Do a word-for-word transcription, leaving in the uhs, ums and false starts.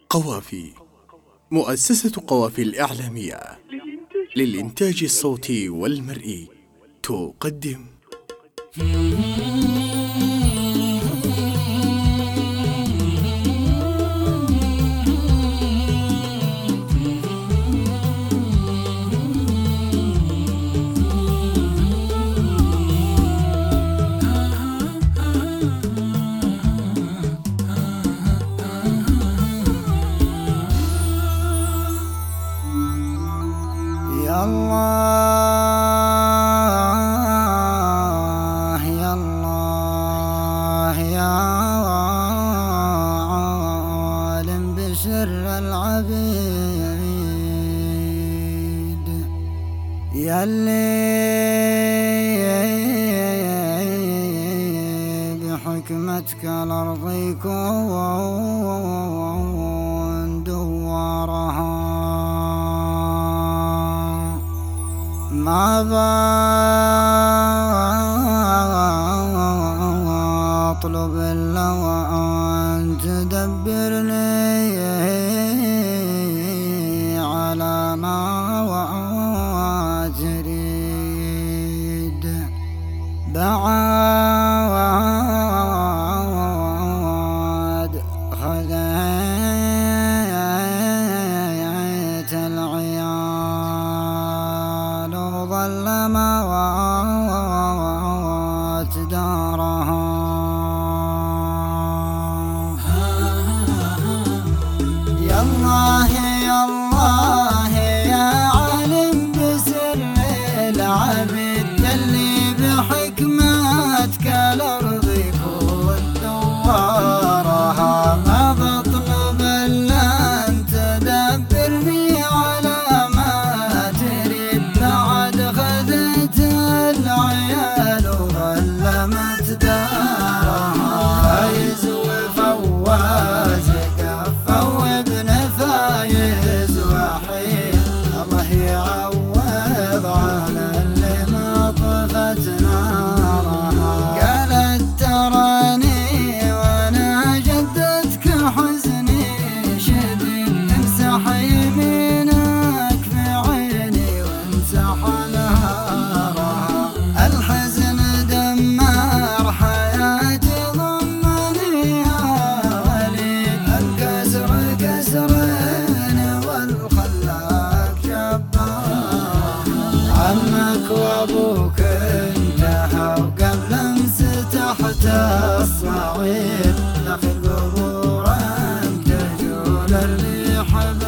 قوافي. مؤسسة قوافي الإعلامية للإنتاج الصوتي والمرئي تقدم يا الله يا الله يا عالم بسر العبيد، يلي بحكمتك الأرض يكون دوارها، ما بطلب إلا وأن تدبرني على ما تريد. بعد خذيت العيال وظلما دارها، يا الله يا الله يا عالم بسر العبيد، يلي بحكمتك الأرض يكون دوارها، ما بطلب إلا أن تدبرني على ما تريد. بعد خذيت العيال وظلمت دارها، فايز وفواز كفى وابن فايز وحيد، الله يعوض على اللي ما طفت نارها. قالت تراني وانا جدتك حزني شديد، امسح يمينك في عيني وامسح نهارها، الحزن دمر حياتي ضمني يا وليد، الكسر كسرين والخلاق جبار، عمك وابوك انتهى وقبل امس تحت الصعيد، داخل قبورك تجول الريح.